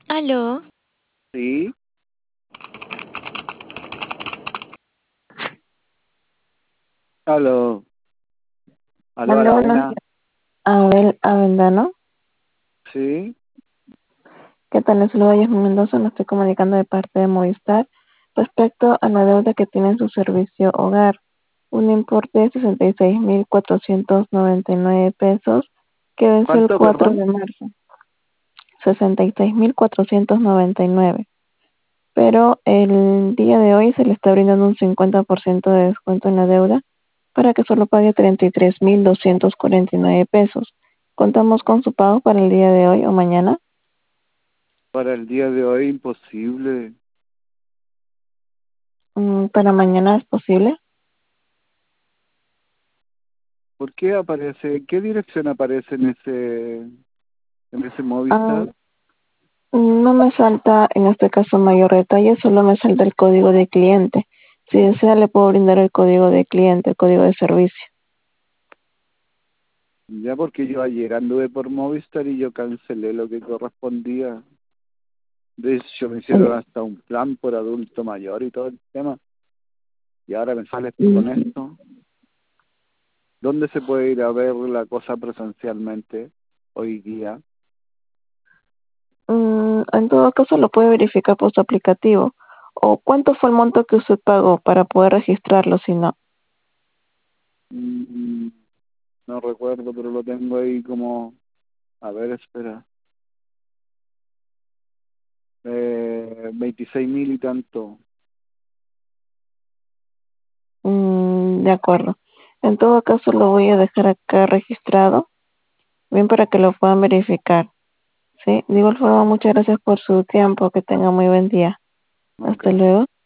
Aló, Sí, aló, aló a aló, la buenos días. una, Abel Avendano. sí. ¿Qué tal? Les saluda Yasmin Mendoza. Me estoy comunicando de parte de Movistar respecto a la deuda que tiene en su servicio hogar. Un importe de 66.499 pesos que venció el ¿Cuánto, 4 perdón? de marzo. 66.499. Pero el día de hoy se le está brindando un 50% de descuento en la deuda para que solo pague 33.249 pesos. ¿Contamos con su pago para el día de hoy o mañana? Para el día de hoy imposible. ¿Para mañana es posible? ¿Por qué aparece? ¿Qué dirección aparece en ese Ah, Movistar? no me salta en este caso mayor detalle, solo me salta el código de cliente. Si desea, le puedo brindar el código de cliente, el código de servicio. Ya porque yo ayer anduve por Movistar y yo cancelé lo que correspondía. De hecho, me hicieron Eh, hasta un plan por adulto mayor y todo el tema. Y ahora me sales tú con mm, esto. ¿Dónde se puede ir a ver la cosa presencialmente hoy día? en todo caso, lo puede verificar por su aplicativo. ¿O cuánto fue el monto que usted pagó para poder registrarlo si no? Mm, no recuerdo, pero lo tengo ahí como... A ver, espera. 26.000 y tanto. De acuerdo. En todo caso, lo voy a dejar acá registrado, bien para que lo puedan verificar. Sí, de igual forma, muchas gracias por su tiempo. Que tenga muy buen día. Ok. Hasta luego.